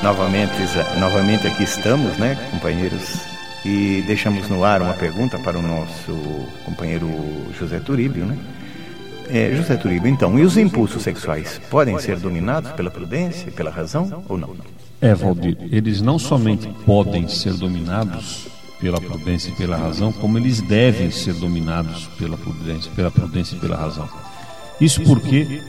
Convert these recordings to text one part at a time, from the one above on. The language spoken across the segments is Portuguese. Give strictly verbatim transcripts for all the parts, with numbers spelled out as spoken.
novamente, novamente aqui estamos, né, companheiros, e deixamos no ar uma pergunta para o nosso companheiro José Turíbio, né? É, José Turíbio, então, e os impulsos sexuais podem ser dominados pela prudência, pela razão ou não? É, Valdir, eles não somente podem ser dominados pela prudência e pela razão, como eles devem ser dominados pela prudência, pela prudência e pela razão. Isso porque,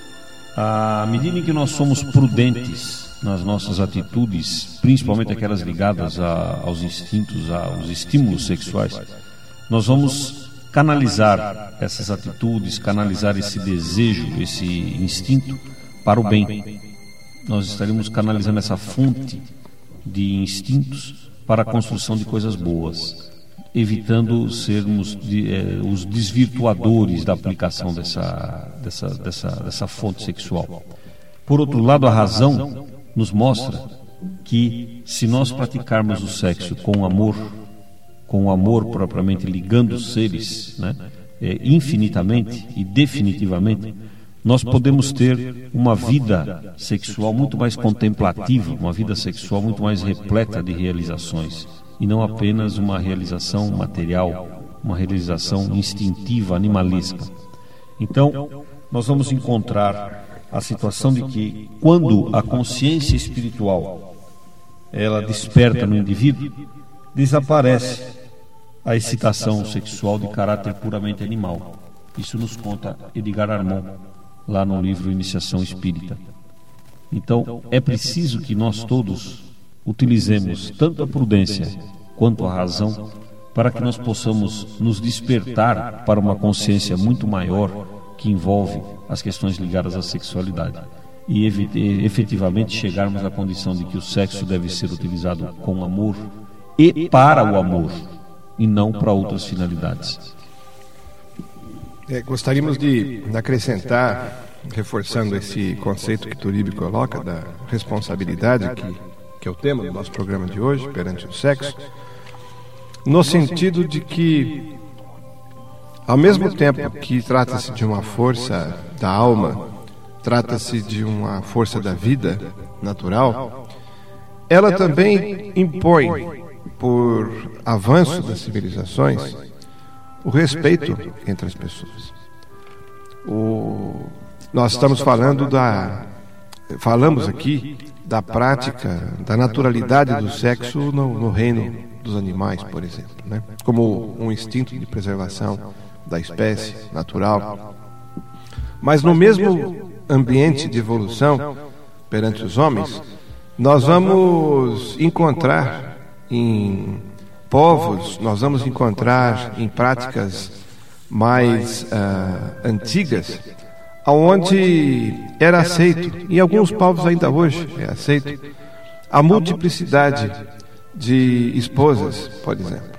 à medida em que nós somos prudentes nas nossas atitudes, principalmente aquelas ligadas a, aos instintos, aos estímulos sexuais, nós vamos canalizar essas atitudes, canalizar esse desejo, esse instinto para o bem. Nós estaremos canalizando essa fonte de instintos para a construção de coisas boas, evitando sermos de, eh, os desvirtuadores da aplicação dessa, dessa, dessa, dessa fonte sexual. Por outro lado, a razão nos mostra que, se nós praticarmos o sexo com amor, com o amor propriamente ligando os seres, né, é, infinitamente e definitivamente, nós podemos ter uma vida sexual muito mais contemplativa, uma vida sexual muito mais repleta de realizações, e não apenas uma realização material, uma realização instintiva, animalesca. Então, nós vamos encontrar a situação de que, quando a consciência espiritual ela desperta no indivíduo, desaparece a excitação sexual de caráter puramente animal. Isso nos conta Edgar Armand, lá no livro Iniciação Espírita. Então, é preciso que nós todos utilizemos tanto a prudência quanto a razão para que nós possamos nos despertar para uma consciência muito maior que envolve as questões ligadas à sexualidade e efetivamente chegarmos à condição de que o sexo deve ser utilizado com amor e para o amor e não para outras finalidades. É, gostaríamos de acrescentar, reforçando esse conceito que Turíbio coloca da responsabilidade, que, que é o tema do nosso programa de hoje, perante o sexo, no sentido de que, ao mesmo tempo que trata-se de uma força da alma, trata-se de uma força da vida natural, ela também impõe, por avanço das civilizações, o respeito entre as pessoas. O, nós estamos falando da, falamos aqui da prática, da naturalidade do sexo no, no reino dos animais, por exemplo, né? Como um instinto de preservação da espécie natural. Mas no mesmo ambiente de evolução perante os homens, nós vamos encontrar em povos, nós vamos encontrar em práticas mais uh, antigas, onde era aceito, e em alguns povos ainda hoje é aceito, a multiplicidade de esposas, por exemplo.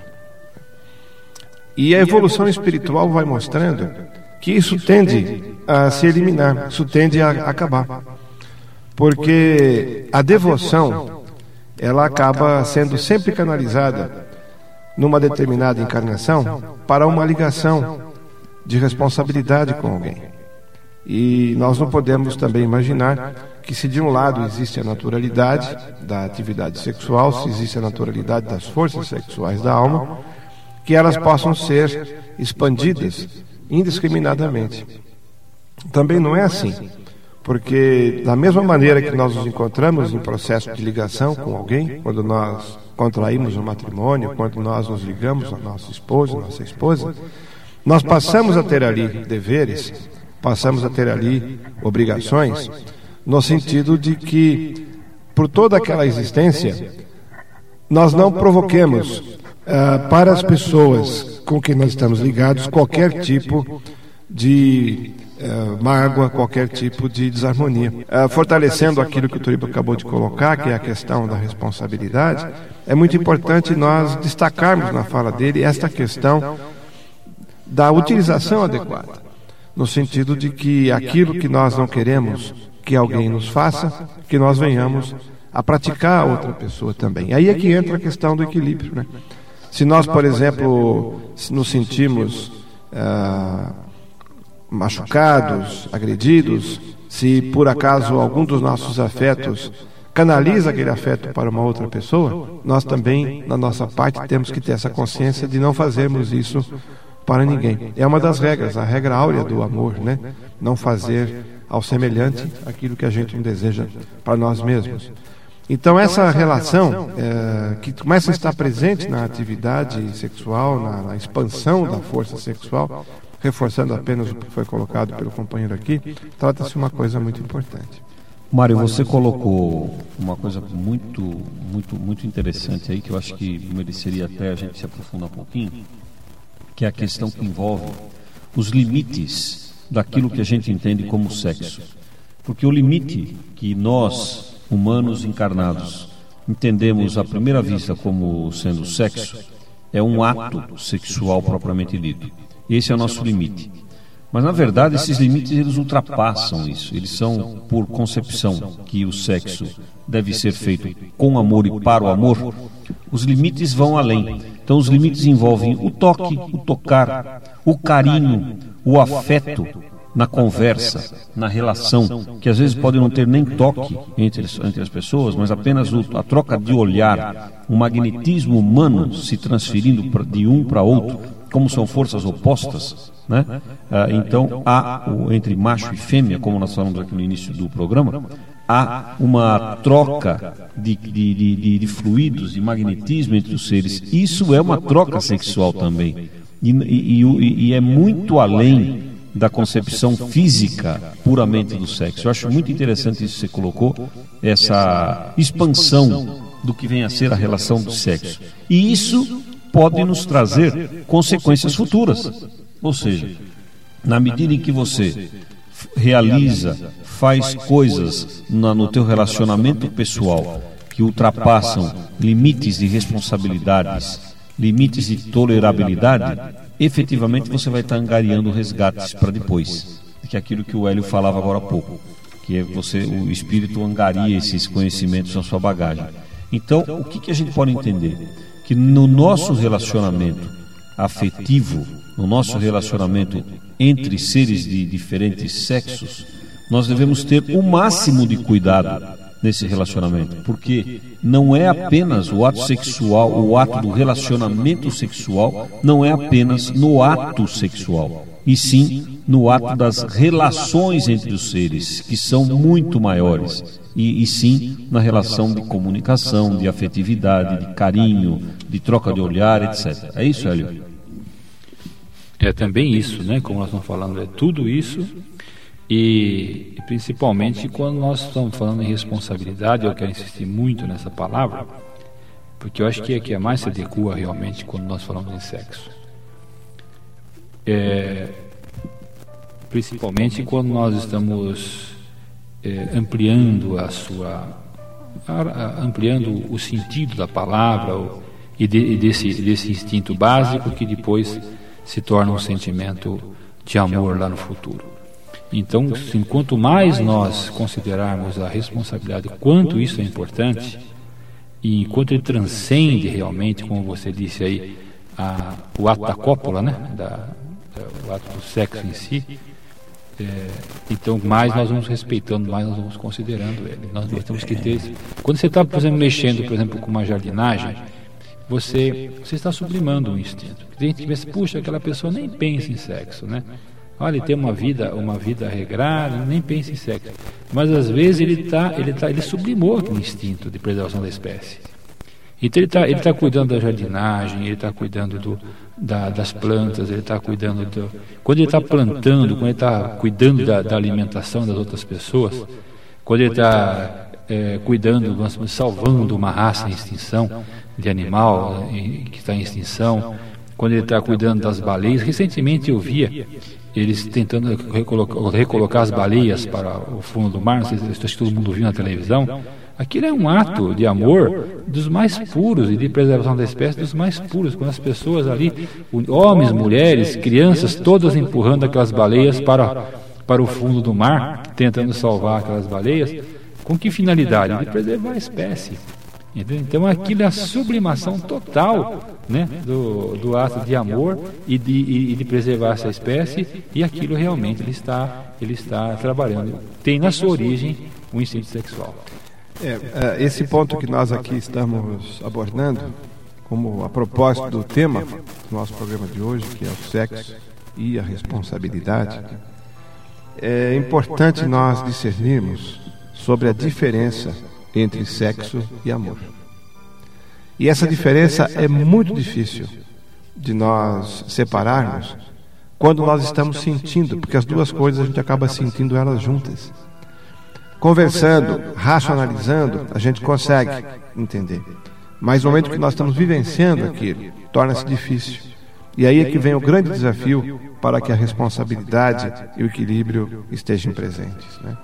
E a evolução espiritual vai mostrando que isso tende a se eliminar, isso tende a acabar. Porque a devoção, ela acaba sendo sempre canalizada numa determinada encarnação para uma ligação de responsabilidade com alguém. E nós não podemos também imaginar que, se de um lado existe a naturalidade da atividade sexual, se existe a naturalidade das forças sexuais da alma, que elas possam ser expandidas indiscriminadamente. Também não é assim, porque da mesma maneira que nós nos encontramos em processo de ligação com alguém, quando nós contraímos um matrimônio, quando nós nos ligamos à nossa esposa, nossa esposa, nós passamos a ter ali deveres, passamos a ter ali obrigações, no sentido de que, por toda aquela existência, nós não provoquemos uh, para as pessoas com quem nós estamos ligados qualquer tipo de uh, mágoa, qualquer tipo de desarmonia. Uh, fortalecendo aquilo que o Turíbio acabou de colocar, que é a questão da responsabilidade, é muito importante nós destacarmos na fala dele esta questão da utilização adequada, no sentido de que aquilo que nós não queremos que alguém nos faça, que nós venhamos a praticar a outra pessoa também. Aí é que entra a questão do equilíbrio, né? Se nós, por exemplo, nos sentimos ah, machucados, agredidos, se por acaso algum dos nossos afetos canaliza aquele afeto para uma outra pessoa, nós também, na nossa parte, temos que ter essa consciência de não fazermos isso para ninguém. É uma das regras, a regra áurea do amor, né? Não fazer ao semelhante aquilo que a gente não deseja para nós mesmos. Então essa relação é, que começa a estar presente na atividade sexual, na, na expansão da força sexual, reforçando apenas o que foi colocado pelo companheiro aqui, trata-se de uma coisa muito importante. Mário, você colocou uma coisa muito, muito, muito interessante aí, que eu acho que mereceria até a gente se aprofundar um pouquinho, que é a questão que envolve os limites daquilo que a gente entende como sexo. Porque o limite que nós, humanos encarnados, entendemos à primeira vista como sendo sexo, é um ato sexual propriamente dito. Esse é o nosso limite. Mas, na verdade, esses limites eles ultrapassam isso. Eles são, por concepção, que o sexo deve ser feito com amor e para o amor. Os limites vão além. Então, os limites envolvem o toque, o tocar, o carinho, o afeto na conversa, na relação, que às vezes pode não ter nem toque entre, entre as pessoas, mas apenas o, a troca de olhar, o magnetismo humano se transferindo pra, de um para outro, como são forças opostas, né? Ah, então há, o, entre macho e fêmea, como nós falamos aqui no início do programa, há uma troca de, de, de, de fluidos, de magnetismo entre os seres. Isso é uma troca sexual também, e, e, e, e é muito além da concepção física puramente do sexo. Eu acho muito interessante isso que você colocou, essa expansão do que vem a ser a relação do sexo. E isso pode nos trazer consequências futuras. Ou seja, na medida em que você realiza, faz coisas na, no teu relacionamento pessoal que ultrapassam limites de responsabilidades, limites de tolerabilidade, efetivamente você vai estar angariando resgates para depois, que é aquilo que o Hélio falava agora há pouco, que é você, o espírito angaria esses conhecimentos na sua bagagem. Então, o que, que a gente pode entender? Que no nosso relacionamento afetivo, no nosso relacionamento entre seres de diferentes sexos, nós devemos ter o máximo de cuidado nesse relacionamento, porque não é apenas o ato sexual, o ato do relacionamento sexual, não é apenas no ato sexual, e sim no ato das relações entre os seres, que são muito maiores, e, e sim na relação de comunicação, de afetividade, de carinho, de troca de olhar, etcétera. É isso, Hélio? É também isso, né? Como nós estamos falando, é tudo isso. E, e principalmente quando nós estamos falando em responsabilidade, eu quero insistir muito nessa palavra, porque eu acho que é que é mais se adequa realmente quando nós falamos em sexo. É, principalmente quando nós estamos é, ampliando a sua, a, a, ampliando o sentido da palavra o, e, de, e desse, desse instinto básico que depois se torna um sentimento de amor lá no futuro. Então, assim, quanto mais nós considerarmos a responsabilidade, quanto isso é importante, e enquanto ele transcende realmente, como você disse aí, a, o ato da cópula, né? da, da, o ato do sexo em si, é, então mais nós vamos respeitando, mais nós vamos considerando ele. Nós, nós temos que ter... Quando você está, por exemplo, mexendo, por exemplo, com uma jardinagem, você, você está sublimando um instinto. Tem gente que pensa, puxa, aquela pessoa nem pensa em sexo, né? Olha, ele tem uma vida, uma vida regrada, nem pensa em sexo. Mas às vezes ele tá, ele tá, ele sublimou o instinto de preservação da espécie. Então ele está ele tá cuidando da jardinagem, ele está cuidando do, da, das plantas, ele está cuidando do... Quando ele está plantando, quando ele está cuidando da, da alimentação das outras pessoas, quando ele está é, cuidando, salvando uma raça em extinção, de animal que está em extinção, quando ele está cuidando das baleias. Recentemente eu via eles tentando recolocar, recolocar as baleias para o fundo do mar, não sei se todo mundo viu na televisão. Aquilo é um ato de amor dos mais puros e de preservação da espécie dos mais puros, quando as pessoas ali, homens, mulheres, crianças, todas empurrando aquelas baleias para, para o fundo do mar, tentando salvar aquelas baleias. Com que finalidade? De preservar a espécie. Entendeu? Então aquilo é a sublimação total, né, do, do ato de amor e de, e de preservar essa espécie, e aquilo realmente ele está, ele está trabalhando. Tem na sua origem o instinto sexual. É, esse ponto que nós aqui estamos abordando, como a propósito do tema do nosso programa de hoje, que é o sexo e a responsabilidade, é importante nós discernirmos sobre a diferença entre sexo e amor. E essa diferença é muito difícil de nós separarmos quando nós estamos sentindo, porque as duas coisas a gente acaba sentindo elas juntas. Conversando, racionalizando, a gente consegue entender. Mas no momento que nós estamos vivenciando aquilo, torna-se difícil. E aí é que vem o grande desafio para que a responsabilidade e o equilíbrio estejam presentes, né?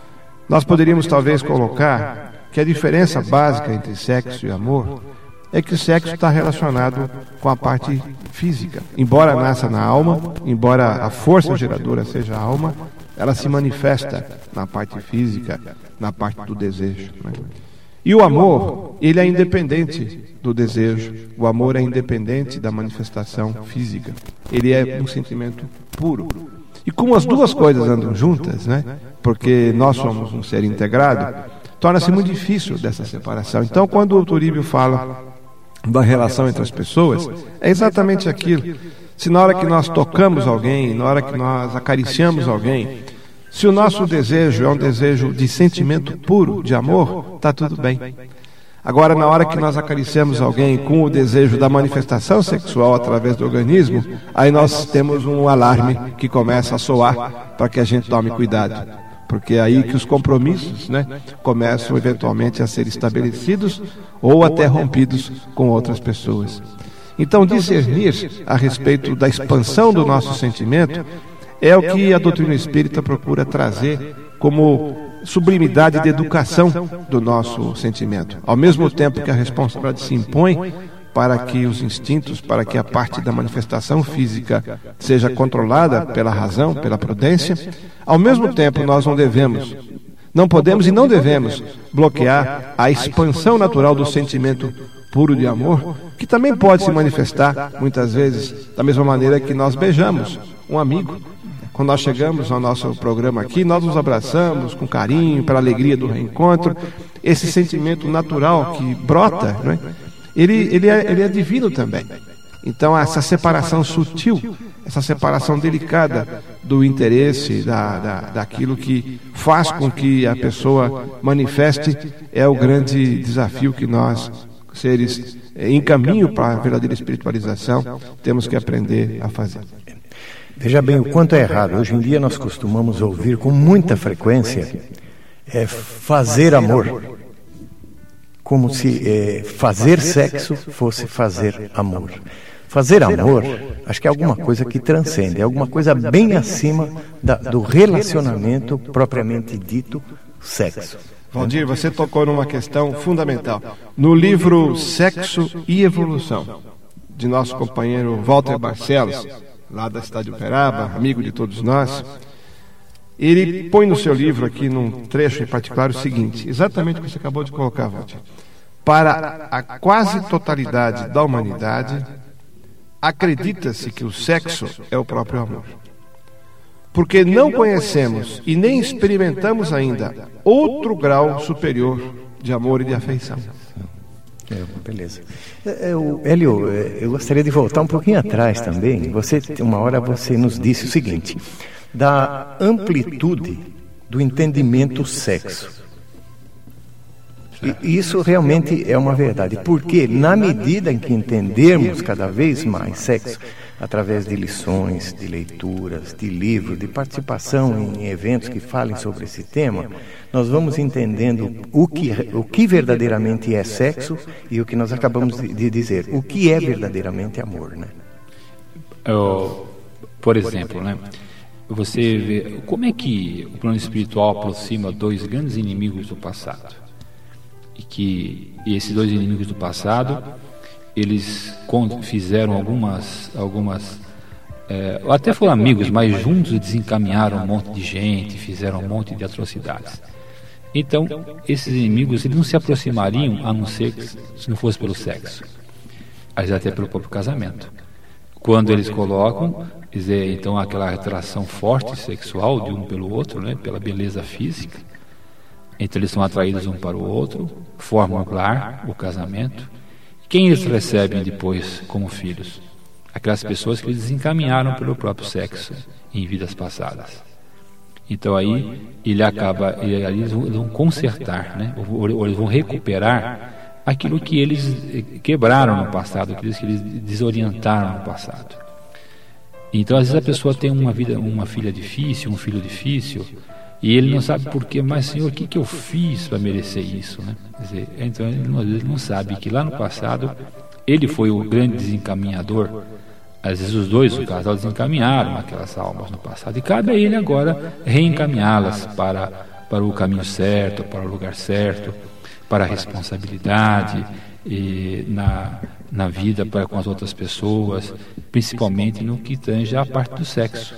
Nós poderíamos talvez colocar que a diferença básica entre sexo e amor é que o sexo está relacionado com a parte física. Embora nasça na alma, embora a força geradora seja a alma, ela se manifesta na parte física, na parte do desejo, né? E o amor, ele é independente do desejo. O amor é independente da manifestação física. Ele é um sentimento puro. E como as duas coisas andam juntas, né? Porque nós somos um ser integrado, torna-se muito difícil dessa separação. Então, quando o Turíbio fala da relação entre as pessoas, é exatamente aquilo. Se na hora que nós tocamos alguém, na hora que nós acariciamos alguém, se o nosso desejo é um desejo de sentimento puro, de amor, está tudo bem. Agora, na hora que nós acariciamos alguém com o desejo da manifestação sexual através do organismo, aí nós temos um alarme que começa a soar para que a gente tome cuidado. Porque é aí que os compromissos, né, começam eventualmente a ser estabelecidos ou até rompidos com outras pessoas. Então, discernir a respeito da expansão do nosso sentimento é o que a doutrina espírita procura trazer como sublimidade de educação do nosso sentimento. Ao mesmo tempo que a responsabilidade se impõe para que os instintos, para que a parte da manifestação física seja controlada pela razão, pela prudência, ao mesmo tempo nós não devemos, não podemos e não devemos bloquear a expansão natural do sentimento puro de amor, que também pode se manifestar, muitas vezes, da mesma maneira que nós beijamos um amigo. Quando nós chegamos ao nosso programa aqui, nós nos abraçamos com carinho, pela alegria do reencontro. Esse sentimento natural que brota, né, ele, ele, é, ele é divino também. Então, essa separação sutil, essa separação delicada do interesse, da, da, daquilo que faz com que a pessoa manifeste, é o grande desafio que nós, seres em caminho para a verdadeira espiritualização, temos que aprender a fazer. Veja bem o quanto é errado. Hoje em dia nós costumamos ouvir com muita frequência é, fazer amor. Como se é, fazer sexo fosse fazer amor. Fazer amor, acho que é alguma coisa que transcende, é alguma coisa bem acima da, do relacionamento propriamente dito sexo. Valdir, você tocou numa questão fundamental. No livro Sexo e Evolução, de nosso companheiro Walter Barcelos, lá da cidade de Uberaba, amigo de todos nós, ele põe no seu livro aqui, num trecho em particular, o seguinte, exatamente o que você acabou de colocar, Walter. Para a quase totalidade da humanidade, acredita-se que o sexo é o próprio amor. Porque não conhecemos e nem experimentamos ainda outro grau superior de amor e de afeição. É, beleza. Eu, Hélio, eu gostaria de voltar um pouquinho atrás também. Você, uma hora você nos disse o seguinte, da amplitude do entendimento sexo. E isso realmente é uma verdade, porque na medida em que entendermos cada vez mais sexo, através de lições, de leituras, de livros, de participação em eventos que falem sobre esse tema, nós vamos entendendo o que, o que verdadeiramente é sexo e o que nós acabamos de dizer, o que é verdadeiramente amor, né? Eu, por exemplo, né, você vê como é que o plano espiritual aproxima dois grandes inimigos do passado, e que e esses dois inimigos do passado eles fizeram algumas, algumas é, até foram amigos, mas juntos desencaminharam um monte de gente, fizeram um monte de atrocidades. Então, esses inimigos eles não se aproximariam a não ser que, se não fosse pelo sexo, mas até pelo próprio casamento. Quando eles colocam, dizer, então, aquela atração forte sexual de um pelo outro, né, pela beleza física, Então eles são atraídos um para o outro, formam o lar, o casamento. Quem eles recebem depois como filhos? Aquelas pessoas que eles desencaminharam pelo próprio sexo em vidas passadas. Então aí ele acaba, ele, eles vão consertar, né? ou eles vão recuperar aquilo que eles quebraram no passado, aquilo que eles desorientaram no passado. Então às vezes a pessoa tem uma vida, uma filha difícil, um filho difícil, e ele não sabe por quê, mas Senhor, o que, que eu fiz para merecer isso, né? Quer dizer, então ele às vezes não sabe que lá no passado ele foi o grande desencaminhador. Às vezes os dois, o casal, desencaminharam aquelas almas no passado, e cabe a ele agora reencaminhá-las para, para o caminho certo, para o lugar certo, para a responsabilidade e na, na vida para com as outras pessoas, principalmente no que tange a parte do sexo.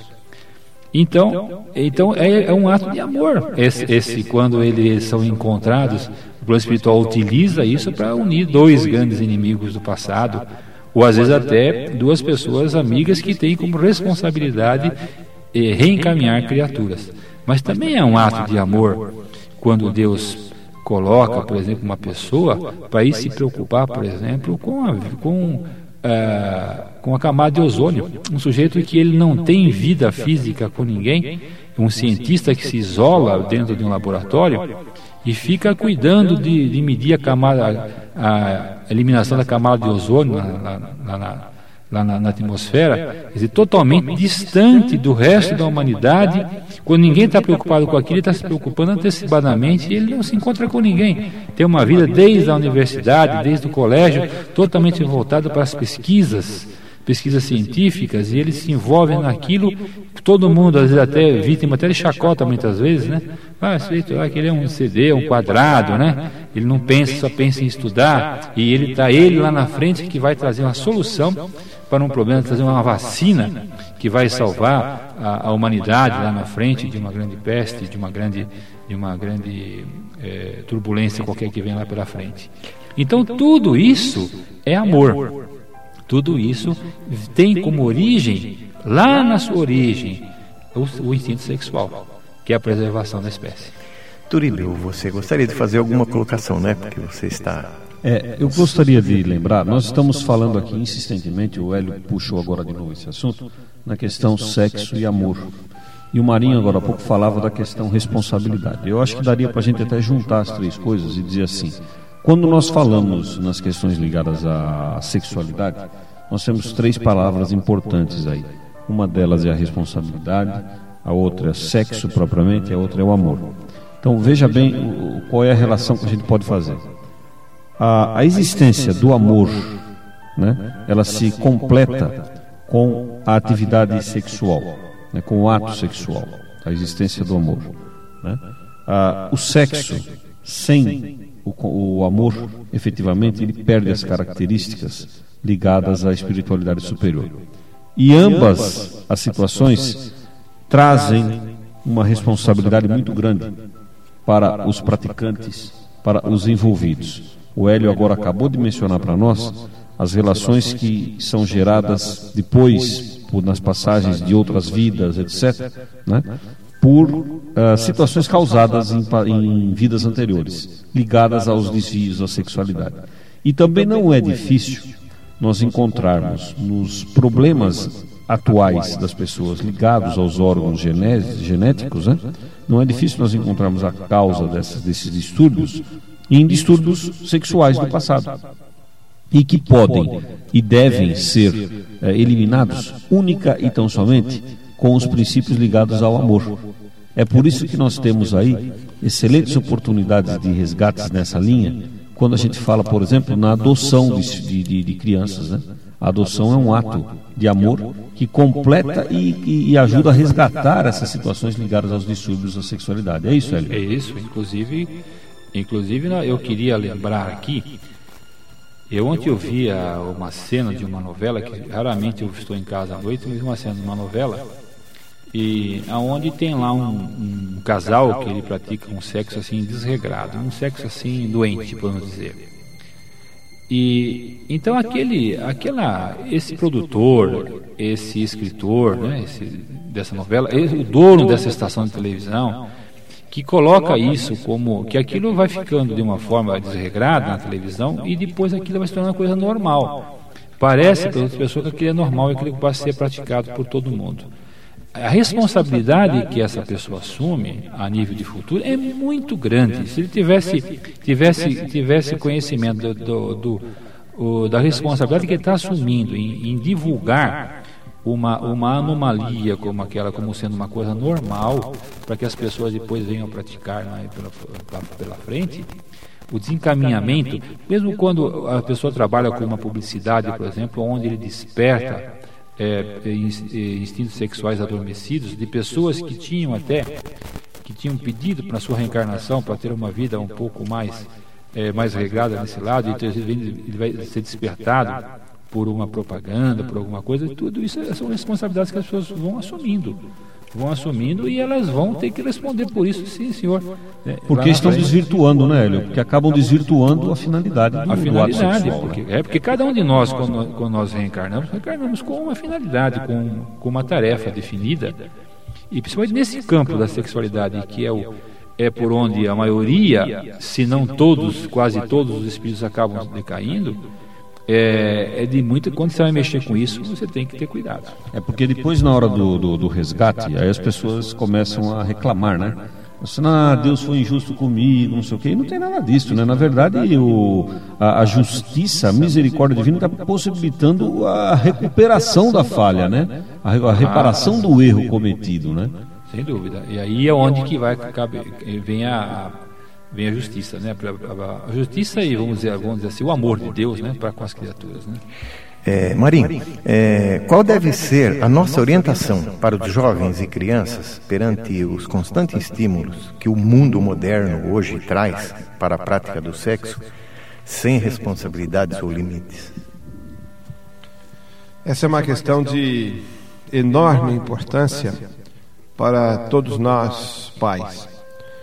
Então, então é, é um ato de amor. Esse, esse, quando eles são encontrados, o plano espiritual utiliza isso para unir dois grandes inimigos do passado, ou às vezes até duas pessoas amigas que têm como responsabilidade eh, reencaminhar criaturas. Mas também é um ato de amor quando Deus coloca, por exemplo, uma pessoa para ir se preocupar, por exemplo, com a, com, ah, com a camada de ozônio. Um sujeito que ele não tem vida física com ninguém, um cientista que se isola dentro de um laboratório e fica cuidando de, de medir a camada, a eliminação da camada de ozônio na, na, na, na, lá na, na atmosfera, quer dizer, totalmente distante do resto da humanidade. Quando ninguém está preocupado com aquilo, ele está se preocupando antecipadamente e ele não se encontra com ninguém. Tem uma vida desde a universidade, desde o colégio, totalmente voltada para as pesquisas, pesquisas científicas, e eles se envolvem naquilo. Todo mundo, às vezes até vítima até de chacota muitas vezes, né? Ah, esse feito lá, que ele é um C D, um quadrado, né? Ele não pensa, só pensa em estudar, e ele está ele lá na frente que vai trazer uma solução para um problema, trazer uma vacina que vai salvar a, a humanidade lá na frente de uma grande peste, de uma grande, de uma grande é, turbulência qualquer que venha lá pela frente. Então tudo isso é amor. Tudo isso tem como origem, lá na sua origem, o, o instinto sexual, que é a preservação da espécie. Turíbio, você gostaria de fazer alguma colocação, né? Porque você está... É, eu gostaria de lembrar, nós estamos falando aqui insistentemente, o Hélio puxou agora de novo esse assunto, na questão sexo e amor. E o Marinho agora há pouco falava da questão responsabilidade. Eu acho que daria para a gente até juntar as três coisas e dizer assim: quando nós falamos nas questões ligadas à sexualidade, nós temos três palavras importantes aí. Uma delas é a responsabilidade, a outra é sexo propriamente, e a outra é o amor. Então veja bem o, qual é a relação que a gente pode fazer. A, a existência do amor, né, ela se completa com a atividade sexual, né, com o ato sexual, a existência do amor. Né? Ah, o sexo sem o, o amor, efetivamente, ele perde as características ligadas à espiritualidade superior. E ambas as situações trazem uma responsabilidade muito grande para os praticantes, para os envolvidos. O Hélio agora acabou de mencionar para nós as relações que são geradas depois, por, nas passagens de outras vidas, etcétera, né? Por uh, situações causadas em, em vidas anteriores, ligadas aos desvios da sexualidade. E também não é difícil nós encontrarmos nos problemas atuais das pessoas ligados aos órgãos gené genéticos, né? Não é difícil nós encontrarmos a causa dessas, desses distúrbios em distúrbios sexuais do passado, e que podem e devem ser é, eliminados única e tão somente com os princípios ligados ao amor. É por isso que nós temos aí excelentes oportunidades de resgates nessa linha, quando a gente fala, por exemplo, na adoção de, de, de crianças, né? A adoção é um ato de amor que completa e, e, e ajuda a resgatar essas situações ligadas aos distúrbios da sexualidade. É isso, Hélio? É isso, inclusive... Inclusive, eu queria lembrar aqui, eu ontem eu vi uma cena de uma novela, que raramente eu estou em casa à noite, mas uma cena de uma novela, e aonde tem lá um, um casal que ele pratica um sexo assim desregrado, um sexo assim doente, podemos dizer. E então aquele, aquela, esse produtor, esse escritor, né, esse, dessa novela, esse, o dono dessa estação de televisão, que coloca isso como que aquilo vai ficando de uma forma desregrada na televisão e depois aquilo vai se tornar uma coisa normal. Parece para outras pessoas que aquilo é normal e aquilo vai ser praticado por todo mundo. A responsabilidade que essa pessoa assume a nível de futuro é muito grande. Se ele tivesse, tivesse, tivesse conhecimento do, do, do, o, da responsabilidade que ele está assumindo em, em divulgar uma, uma anomalia como aquela, como sendo uma coisa normal, para que as pessoas depois venham praticar, né, pela, pela frente, o desencaminhamento, mesmo quando a pessoa trabalha com uma publicidade, por exemplo, onde ele desperta É, instintos sexuais adormecidos de pessoas que tinham até que tinham pedido para sua reencarnação para ter uma vida um pouco mais é, mais regrada nesse lado, e ele vai ser despertado por uma propaganda, por alguma coisa. Tudo isso são responsabilidades que as pessoas vão assumindo vão assumindo e elas vão ter que responder por isso, sim, senhor. Porque estão desvirtuando, né, Hélio? Porque acabam desvirtuando a finalidade do, a finalidade, do ato sexual, porque, né? É porque cada um de nós, quando, quando nós reencarnamos, reencarnamos com uma finalidade, com, com uma tarefa definida, e principalmente nesse campo da sexualidade, que é, o, é por onde a maioria, se não todos, quase todos os espíritos acabam decaindo. É, é de muito. Quando você vai mexer com isso, você tem que ter cuidado. É porque depois, na hora do, do, do resgate, aí as pessoas começam a reclamar, né? Assim, ah, Deus foi injusto comigo, não sei o quê. E não tem nada disso, né? Na verdade, o, a, a justiça, a misericórdia divina está possibilitando a recuperação da falha, né? A, a reparação do erro cometido, né? Sem dúvida. E aí é onde que vai caber, vem a vem a justiça, né? A justiça e, vamos dizer, vamos dizer assim, o amor de Deus, né? Para com as criaturas, né? É, Marinho, é, qual deve ser a nossa orientação para os jovens e crianças perante os constantes estímulos que o mundo moderno hoje traz para a prática do sexo, sem responsabilidades ou limites? Essa é uma questão de enorme importância para todos nós, pais.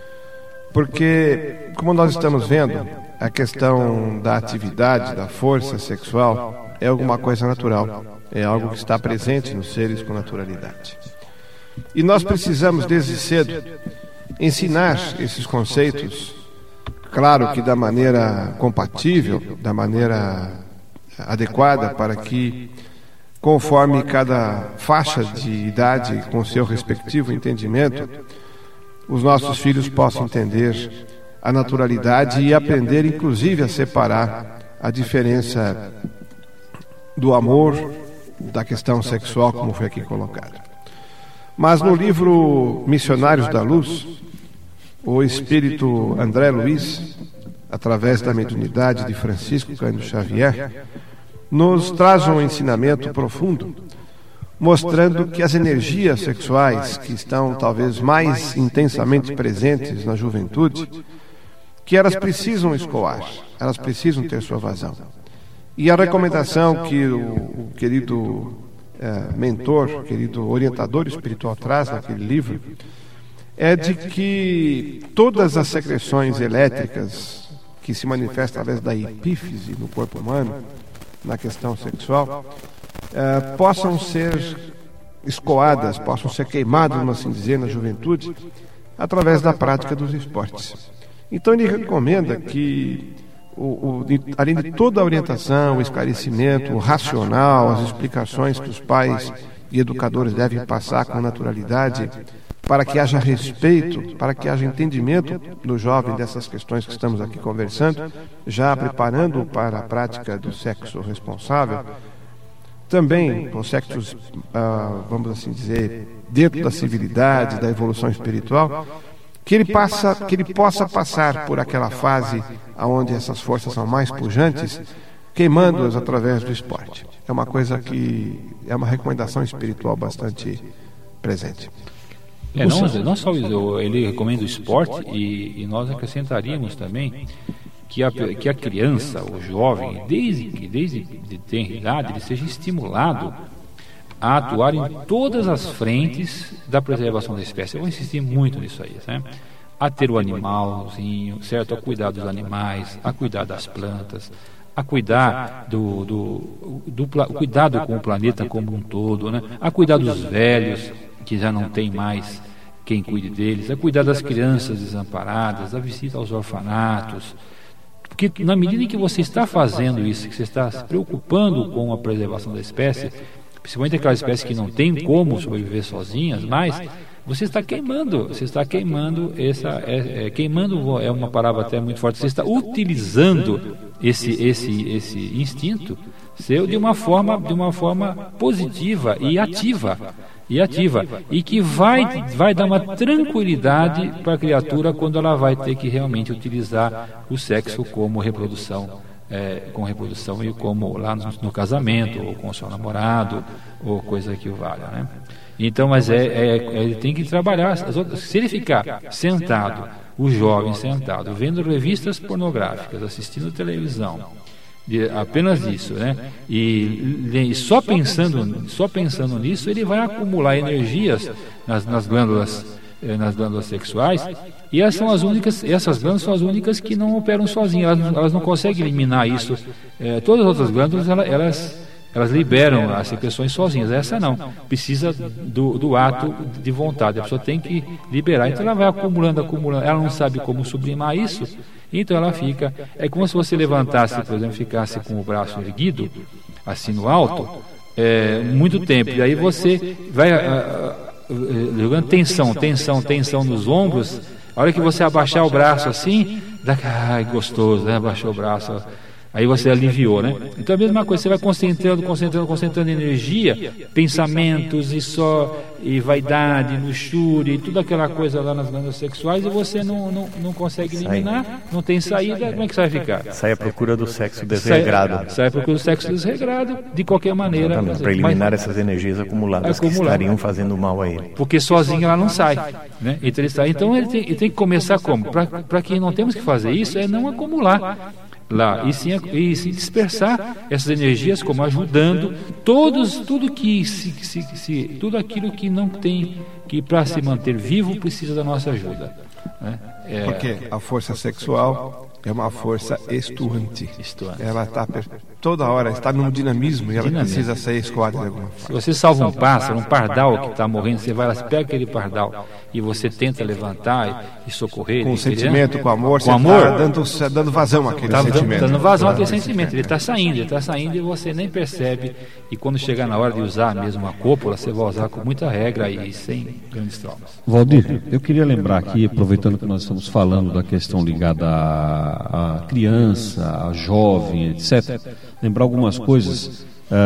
Porque, como nós estamos vendo, a questão da atividade, da força sexual é alguma coisa natural, é algo que está presente nos seres com naturalidade. E nós precisamos, desde cedo, ensinar esses conceitos, claro que da maneira compatível, da maneira adequada, para que, conforme cada faixa de idade com seu respectivo entendimento, os nossos filhos possam entender a naturalidade e aprender, inclusive, a separar a diferença do amor da questão sexual, como foi aqui colocado. Mas no livro Missionários da Luz, o espírito André Luiz, através da mediunidade de Francisco Cândido Xavier, nos traz um ensinamento profundo, mostrando que as energias sexuais que estão talvez mais intensamente presentes na juventude, que elas precisam escoar, elas precisam ter sua vazão. E a recomendação que o, o querido é, mentor, querido orientador espiritual traz naquele livro, é de que todas as secreções elétricas que se manifestam através da epífise no corpo humano, na questão sexual, é, possam ser escoadas, possam ser queimadas, vamos assim dizer, na juventude, através da prática dos esportes. Então ele recomenda que, o, o, de, além de toda a orientação, o esclarecimento, o racional, as explicações que os pais e educadores devem passar com naturalidade, para que haja respeito, para que haja entendimento do jovem dessas questões que estamos aqui conversando, já preparando-o para a prática do sexo responsável, também com sexos, ah, vamos assim dizer, dentro da civilidade, da evolução espiritual, que ele, passa, que ele possa passar por aquela fase onde essas forças são mais pujantes, queimando-as através do esporte. É uma coisa que é uma recomendação espiritual bastante presente. É, não, não só isso, ele recomenda o esporte e, e nós acrescentaríamos também que a, que a criança, o jovem, desde que desde de ter idade, ele seja estimulado a atuar em todas as frentes da preservação da espécie. Eu vou insistir muito nisso aí, né? A ter o animalzinho, certo? A cuidar dos animais, a cuidar das plantas, a cuidar do, do, do, do cuidado com o planeta como um todo, né? A cuidar dos velhos que já não tem mais quem cuide deles, a cuidar das crianças desamparadas, a visita aos orfanatos. Porque na medida em que você está fazendo isso, que você está se preocupando com a preservação da espécie, principalmente aquela espécie que não tem como sobreviver sozinhas, mas você está queimando, você está queimando essa, é, é, queimando é uma palavra até muito forte, você está utilizando esse, esse, esse instinto seu de uma forma, de uma forma positiva e ativa. E ativa, e que vai, vai dar uma tranquilidade para a criatura quando ela vai ter que realmente utilizar o sexo como reprodução, é, com reprodução e como lá no, no casamento, ou com o seu namorado, ou coisa que o valha, né? Então, mas é, é, ele tem que trabalhar, se ele ficar sentado, o jovem sentado, vendo revistas pornográficas, assistindo televisão, de, apenas isso, né? E, e só pensando, só pensando nisso, ele vai acumular energias nas, nas glândulas, eh, nas glândulas sexuais. E essas são as únicas, essas glândulas são as únicas que não operam sozinhas. Elas, elas não conseguem eliminar isso. Eh, todas as outras glândulas, elas, elas, elas liberam as secreções sozinhas. Essa não. Precisa do, do ato de vontade. A pessoa tem que liberar. Então ela vai acumulando, acumulando. Ela não sabe como sublimar isso. Então ela fica, é como se você levantasse, por exemplo, ficasse com o braço erguido, assim no alto, é, muito tempo, e aí você vai uh, uh, jogando tensão, tensão, tensão nos ombros. A hora que você abaixar o braço assim, dá, ai, gostoso, né? Abaixou o braço, aí você aliviou, né? Então a mesma coisa, você vai concentrando, concentrando, concentrando energia, pensamentos e só, e vaidade, luxúria e tudo aquela coisa lá nas glândulas sexuais, e você não, não, não consegue eliminar, sai. Não tem saída, como é que você vai ficar? Sai à procura do sexo desregrado. Sai, sai à procura do sexo desregrado, de qualquer maneira. Para eliminar mas, essas energias acumuladas acumular, que estariam fazendo mal a ele. Porque sozinho ela não sai, né? Então ele, sai. Então, ele, tem, ele tem que começar como? Para quem não temos que fazer isso, é não acumular lá, e sim, e sim dispersar essas energias, como ajudando todos, tudo que se, se, se, tudo aquilo que não tem, que para se manter vivo precisa da nossa ajuda, né? É, porque a força sexual é uma força estuante. Estuante. Ela está toda hora, está num dinamismo, e ela dinamismo. Precisa ser escoada de alguma forma. Se você salva um pássaro, um pardal que está morrendo, você vai lá, você pega aquele pardal e você tenta levantar e, e socorrer. Com ele, sentimento, ele, com amor, com amor, tá dando, dando vazão àquele tá sentimento. Dando vazão àquele sentimento. Ele está saindo, ele está saindo e você nem percebe. E quando chegar na hora de usar mesmo a cópula, você vai usar com muita regra e sem grandes traumas. Valdir, eu queria lembrar aqui, aproveitando que nós estamos falando da questão ligada à, à criança, à jovem, etcétera, lembrar algumas coisas.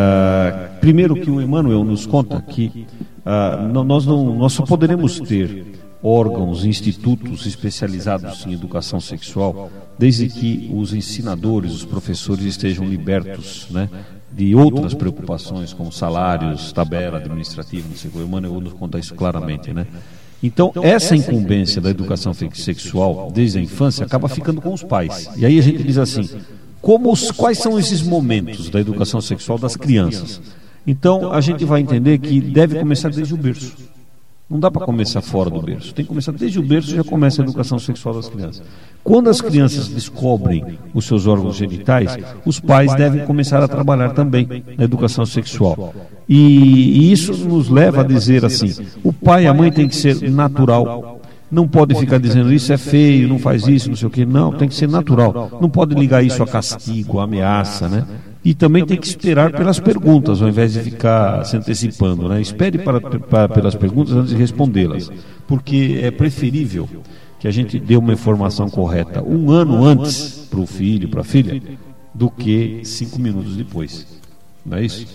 Uh, primeiro que o Emmanuel nos conta que uh, nós, não, nós só poderemos ter órgãos, institutos especializados em educação sexual desde que os ensinadores, os professores estejam libertos, né, de outras preocupações como salários, tabela administrativa, não sei o que. O Emmanuel nos conta isso claramente, né? Então, essa incumbência da educação sexual desde a infância acaba ficando com os pais. E aí a gente diz assim, como os, quais são esses momentos da educação sexual das crianças? Então, a gente vai entender que deve começar desde o berço. Não dá para começar fora do berço. Tem que começar desde o berço, já começa a educação sexual das crianças. Quando as crianças descobrem os seus órgãos genitais, os pais devem começar a trabalhar também na educação sexual. E, e isso nos leva a dizer assim, o pai e a mãe tem que ser natural. Não pode ficar dizendo isso é feio, não faz isso, não sei o que. Não, tem que ser natural. Não pode ligar isso a castigo, a ameaça, né? E também tem que esperar pelas perguntas, ao invés de ficar se antecipando, né? Espere para, para, pelas perguntas antes de respondê-las. Porque é preferível que a gente dê uma informação correta um ano antes para o filho, para a filha, do que cinco minutos depois. Não é isso?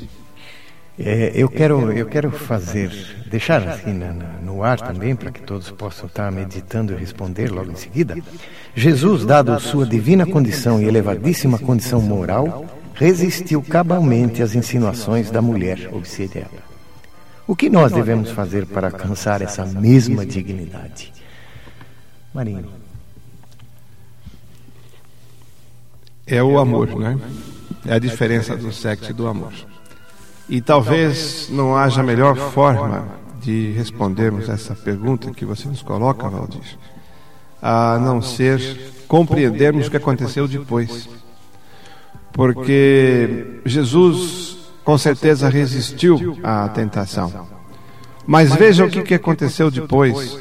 É, eu quero, eu quero fazer, deixar assim na, na, no ar também, para que todos possam estar meditando e responder logo em seguida. Jesus, dado sua divina condição e elevadíssima condição moral, resistiu cabalmente às insinuações da mulher obsidiada. O que nós devemos fazer para alcançar essa mesma dignidade? Marinho. É o amor, né? É a diferença do sexo e do amor. E talvez não haja melhor forma de respondermos essa pergunta que você nos coloca, Valdir, a não ser compreendermos o que aconteceu depois. Porque Jesus, com certeza, resistiu à tentação. Mas veja o que aconteceu depois,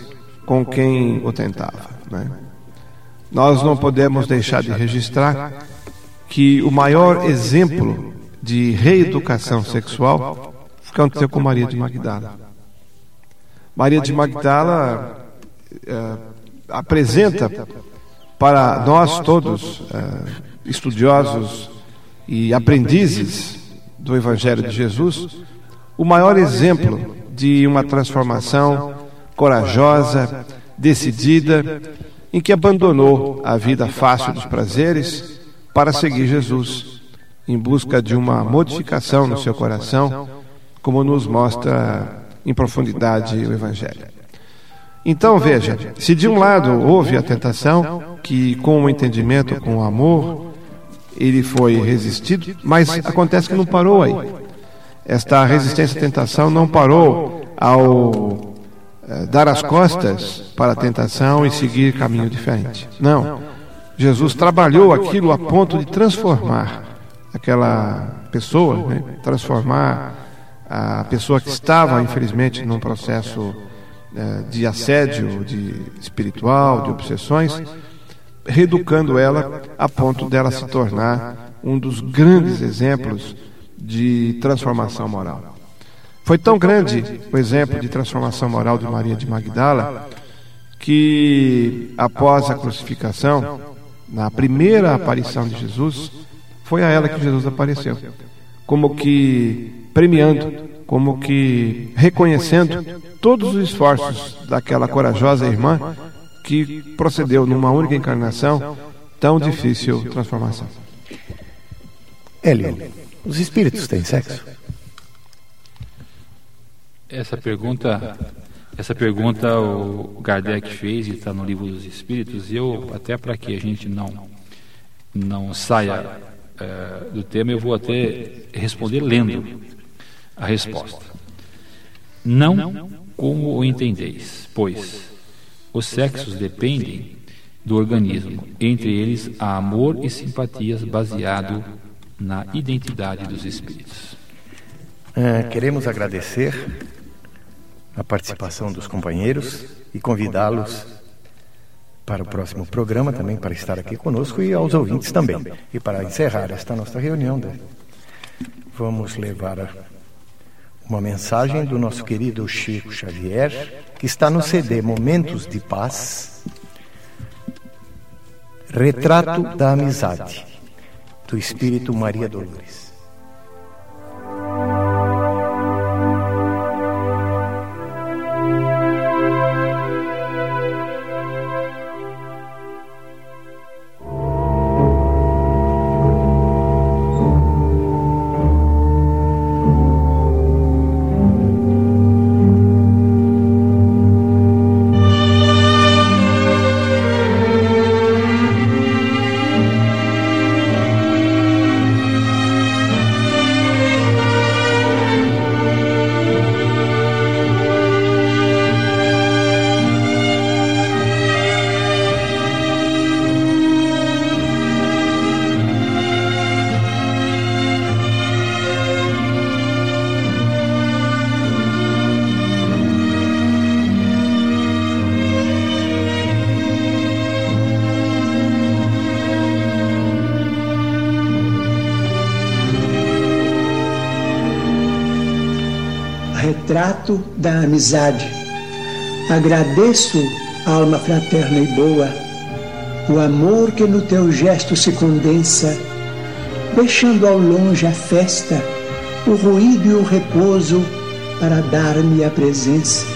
com quem o tentava, né? Nós não podemos deixar de registrar que o maior exemplo de reeducação sexual aconteceu com Maria de Magdala. Maria de Magdala eh, apresenta para nós todos, eh, estudiosos e aprendizes do Evangelho de Jesus, o maior exemplo de uma transformação corajosa, decidida, em que abandonou a vida fácil dos prazeres para seguir Jesus, em busca de uma modificação no seu coração, como nos mostra em profundidade o Evangelho. Então, veja, se de um lado houve a tentação, que com o entendimento, com o amor, ele foi resistido, mas acontece que não parou aí. Esta resistência à tentação não parou ao eh, dar as costas para a tentação e seguir caminho diferente. Não. Jesus trabalhou aquilo a ponto de transformar aquela pessoa, né? transformar a pessoa que estava, infelizmente, num processo eh, de assédio de espiritual, de obsessões, reeducando ela a ponto dela se tornar um dos grandes exemplos de transformação moral. Foi tão grande o exemplo de transformação moral de Maria de Magdala que, após a crucificação, na primeira aparição de Jesus, foi a ela que Jesus apareceu, como que premiando, como que reconhecendo todos os esforços daquela corajosa irmã que procedeu numa única encarnação tão difícil transformação. Hélio, os espíritos têm sexo? Essa pergunta, essa pergunta o Kardec fez e está no Livro dos Espíritos, e eu, até para que a gente não, não saia uh, do tema, eu vou até responder lendo a resposta. Não como o entendeis, pois os sexos dependem do organismo, entre eles há amor e simpatias baseado na identidade dos espíritos. É, queremos agradecer a participação dos companheiros e convidá-los para o próximo programa também, para estar aqui conosco, e aos ouvintes também. E para encerrar esta nossa reunião, né, vamos levar uma mensagem do nosso querido Chico Xavier, que está no C D Momentos de Paz, Retrato da Amizade, do Espírito Maria Dolores. Retrato da amizade. Agradeço, alma fraterna e boa, o amor que no teu gesto se condensa, deixando ao longe a festa, o ruído e o repouso para dar-me a presença.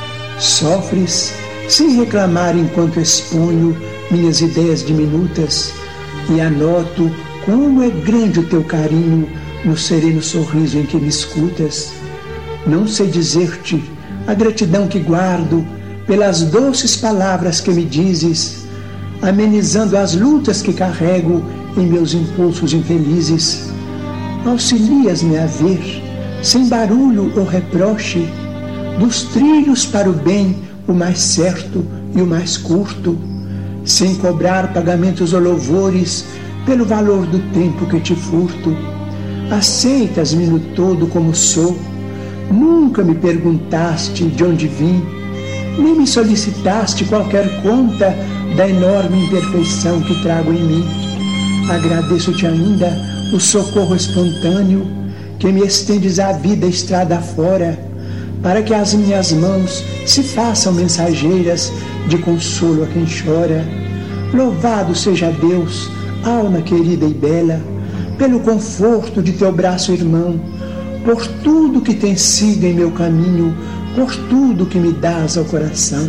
Sofres sem reclamar enquanto exponho minhas ideias diminutas e anoto como é grande o teu carinho no sereno sorriso em que me escutas. Não sei dizer-te a gratidão que guardo pelas doces palavras que me dizes, amenizando as lutas que carrego em meus impulsos infelizes. Auxilias-me a ver, sem barulho ou reproche, dos trilhos para o bem o mais certo e o mais curto, sem cobrar pagamentos ou louvores pelo valor do tempo que te furto. Aceitas-me no todo como sou. Nunca me perguntaste de onde vim, nem me solicitaste qualquer conta da enorme imperfeição que trago em mim. Agradeço-te ainda o socorro espontâneo que me estendes a vida estrada fora, para que as minhas mãos se façam mensageiras de consolo a quem chora. Louvado seja Deus, alma querida e bela, pelo conforto de teu braço irmão, por tudo que tens sido em meu caminho, por tudo que me dás ao coração.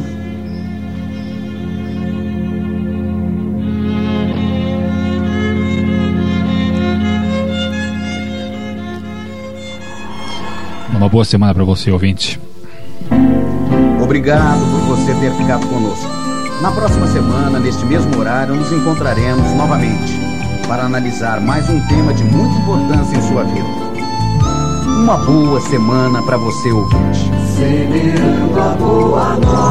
Uma boa semana para você, ouvinte. Obrigado por você ter ficado conosco. Na próxima semana, neste mesmo horário, nos encontraremos novamente para analisar mais um tema de muita importância em sua vida. Uma boa semana para você, ouvinte. Semeando a boa nova.